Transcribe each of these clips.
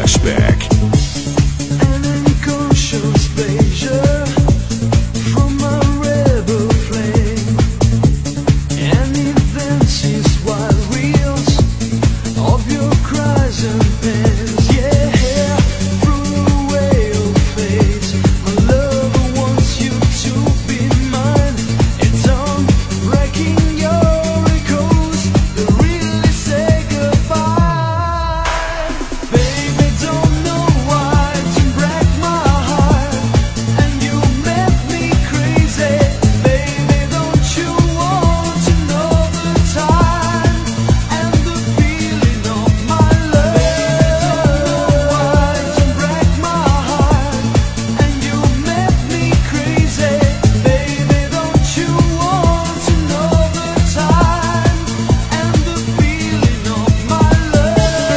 Flashback. An unconscious pleasure from a rebel flame, and events is wild reels of your cries and pains. Yeah, through the way of fate, my lover wants you to be mine. It's on wrecking your echoes that really say goodbye. Baby, don't know why to break my heart, and you make me crazy. Baby, don't you want to know the time and the feeling of my love? Why to break my heart, and you make me crazy. Baby, don't you want to know the time and the feeling of my love?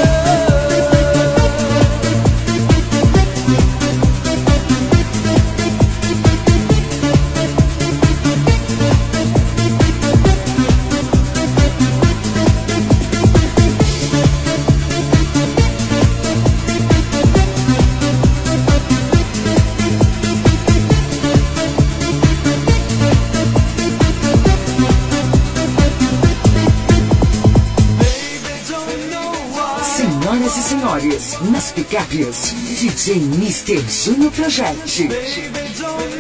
Senhoras e senhores, nas picapes, DJ Mr. Júnior Project. Baby, don't